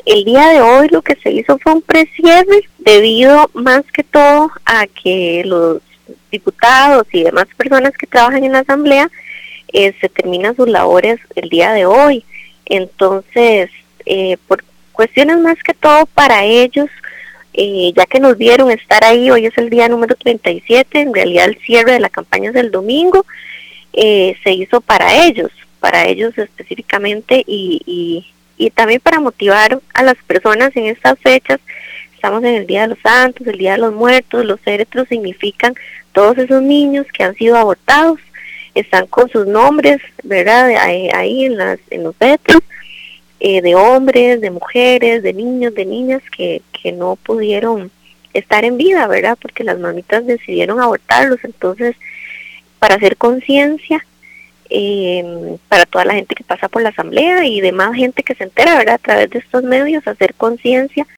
El día de hoy lo que se hizo fue un precierre debido más que todo a que los diputados y demás personas que trabajan en la asamblea se terminan sus labores el día de hoy. Entonces, por cuestiones más que todo para ellos, ya que nos vieron estar ahí, hoy es el día número 37, en realidad el cierre de la campaña es el domingo, se hizo para ellos específicamente y también para motivar a las personas en estas fechas. Estamos en el Día de los Santos, el Día de los Muertos, los féretros significan todos esos niños que han sido abortados, están con sus nombres, ¿verdad? Ahí en los féretros, de hombres, de mujeres, de niños, de niñas que no pudieron estar en vida, ¿verdad? Porque las mamitas decidieron abortarlos. Entonces, para hacer conciencia, para toda la gente que pasa por la asamblea y demás gente que se entera, ¿verdad? A través de estos medios, hacer conciencia